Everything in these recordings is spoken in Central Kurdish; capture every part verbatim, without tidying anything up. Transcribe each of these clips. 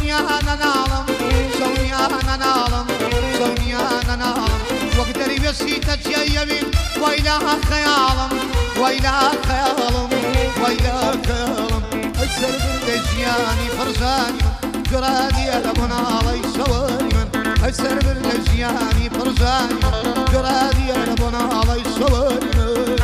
شونيانا نالم شونيانا نالم شونيانا نالم وقدري بسيتك يا يمين ويلا خيالم ويلا خيالم ويلا خيالم السر باللجياني فرزاني جرادي ألمنا علي سواري من السر باللجياني فرزاني جرادي ألمنا علي سواري من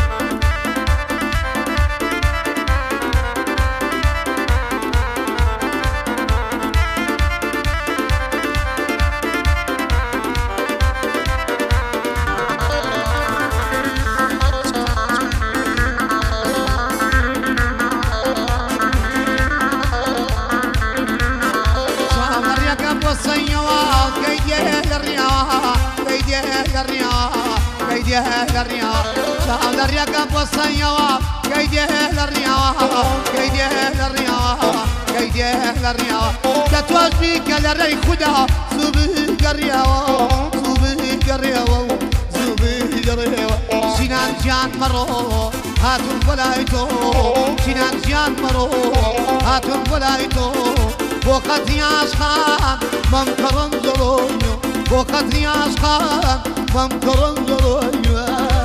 شعب الرياض والصيوة كيدي أهل الرياض كيدي أهل الرياض كيدي أهل الرياض تتواج بيك لري خدا زوبي قرياوة زوبي قرياوة زوبي قرياوة سنان جان مرو هاتون بلايتو سنان جان مرو هاتون بلايتو وقت ياسخان ممكرن زلونيو وقت ياسخان ممكرن زلونيو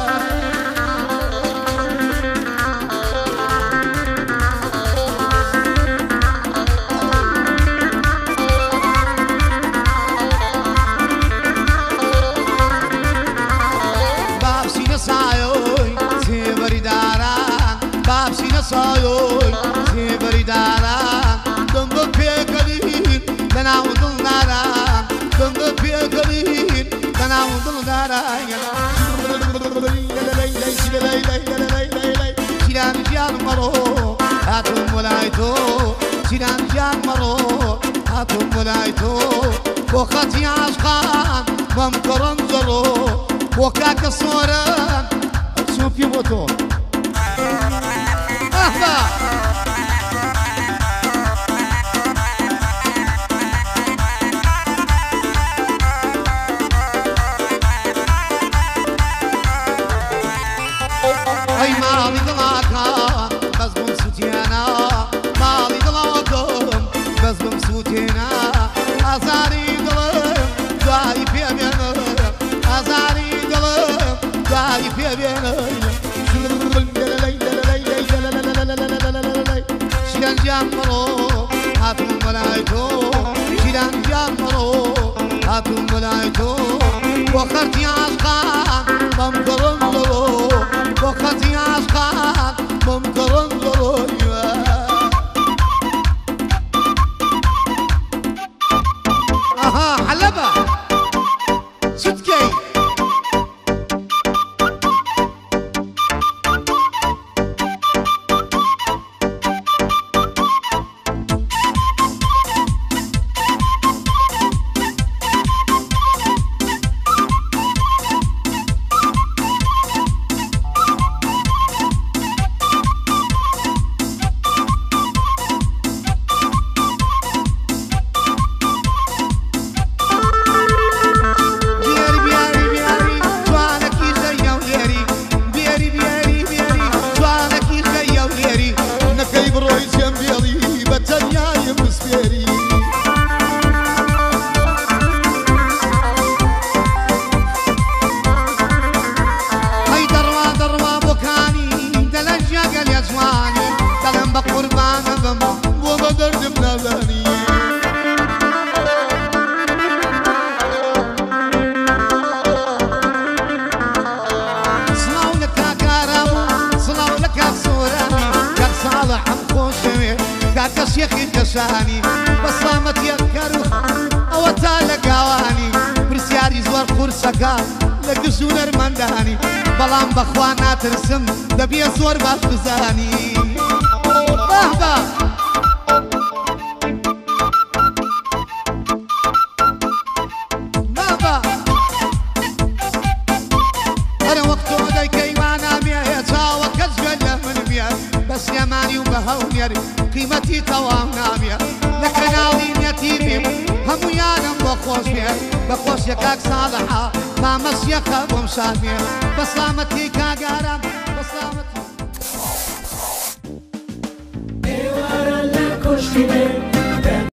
سایوی زیبری دارم دنبال پیکرین تناول دارم دنبال پیکرین تناول دارم شیران جان مرو هاتون ملایتو شیران جان مرو هاتون ملایتو وقتی عشقان ممکرن زرو وکاک صورن سوپی موتور أي مالي دلاكا بس بمسوتينا مالي دلاكم بس بمسوتينا أزاري دلم دعي في أبينا أزاري دلم دعي في أبينا شيران جان مرو هاتون ملايتو شيران جان مرو هاتون ملايتو وقتي عشقان ممكرن زلو وقتي عشقان ممكرن زلو اها حلبة صدقي شيخي كشاني بصامت يكرو او تالك اواني برسياري زور خورسكا لقزونر منداني بلان بخوانا ترسم دبي زور باش بزاني بابا بابا انا وقت ودي كيوانا ميا يتاوى كزقل من ميا بس يماني وبهوني قيمتي توام نامية لكناوي يتيمي هم ويانا بخوش بيه بخوش يكاك صالحة ما مسيخة ومشامية بسلامتي كاقارم بسلامتي